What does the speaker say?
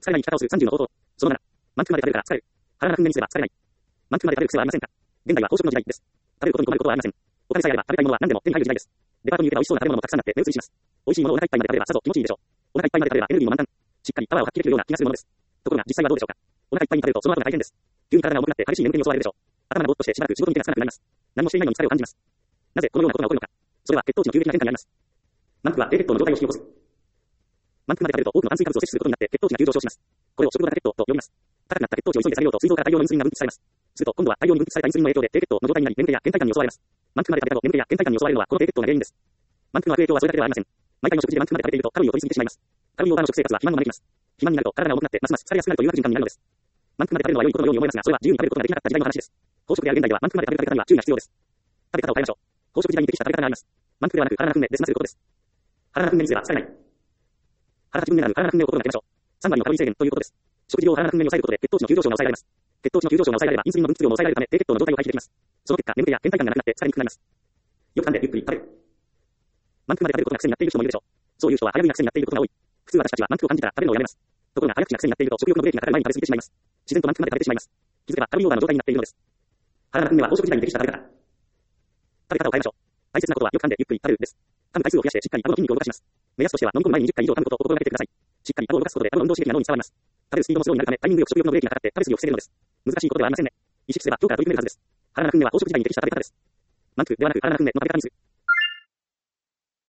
疲れない生き方をする30の方法。その7、満腹まで食べるから疲れる。腹が訓練にすれば疲れない。満腹まで食べる癖はありませんか？現代は飽食の時代です。食べることに困ることはありません。お金さえあれば食べたいものは何でも手に入る時代です。デパートに行けば美味しそうな食べ物もたくさんあって目移りします。美味しいものをお腹いっぱいまで食べればさぞ気持ちいいでしょう。お腹いっぱいまで食べればエネルギーも満タン。しっかりパワーを発揮できるような気がするものです。ところが実際はどうでしょうか。お腹いっぱいに食べるとその後が大変です。急に体が重くなって激しい眠気に襲われるでしょう。頭がぼーっとしてしばらく仕事に手がつかなくなります。何もしていないのに疲れを感じます。なぜこのようなことが起こるのか。それは血糖値の急激な変化にあります。満腹は低血糖の状態を引き起こす。満腹まで食べると多くの炭水化物を摂取することになって血糖値が急上昇します。これを食後型血糖と呼びます。高くなった血糖値を急いで下げようと膵臓から大量のインスリンが分泌されます。すると今度は大量に分泌されたインスリンの影響で低血糖の状態になり眠気や倦怠感に襲われます。満腹まで食べたと眠気や倦怠感に襲われるのはこの低血糖が原因です。満腹の悪影響はそれだけではありません。毎回の食事で満腹まで食べているとカロリーを取りすぎてしまいます。カロリーオーバーの食生活は肥満を招きます。肥満になると体が重くなってますます疲れやすくなるという悪循環になるのです。満腹まで食べるのは良いことのように思いますが、それは自由に食べることができなかった時代の話です。飽食である現代では満腹まで食べる食べ方には注意が必要です。食べ方を変えましょう。飽食時代に適した食べ方があります。満腹ではなく腹が訓練で済ませることです。腹が訓練にすれば疲れない。腹が自分でなる腹が訓練を心がけましょう。3割のカロリー制限ということです。食事量を腹が訓練に抑えることで血糖値の急上昇が抑えられます。血糖値の急上昇が抑えられればインスリンの分泌量も抑えられるため低血糖の状態を回避できます。その結果眠気や倦怠感がなくなって疲れにくくなります。よく噛んでゆっくり食べる。満腹まで食べることが癖になっている人もいるでしょう。そういう人は早食いが癖になっていることが多い。普通私たちは満腹を感じたら食べるのをやめます。ところが早口が癖になっていると食欲のブレーキがかかる前に食べ過ぎてしまいます。自然と満腹まで食べてしまいます。気づけばカロリーオーバーの状態になっているのです。腹が訓練は飽食時代に適した食べ方。食べ方を変えましょう。大切なことはよく噛んでゆっくり食べるです。噛む回数を増やしてしっかり顎の筋肉を動かします。目安としては飲み込む前に20回以上噛むことを心がけてください。しっかり顎を動かすことで顎の運動刺激が脳に伝わります。食べるスピードもスローになるためタイミングよく食欲のブレーキがかかって食べ過ぎを防げるのです。難しいことではありませんね。意識すれば今日から取り組めるはずです。腹が訓練は飽食時代に適した食べ方です。満腹ではなく腹が訓練の食べ方にする。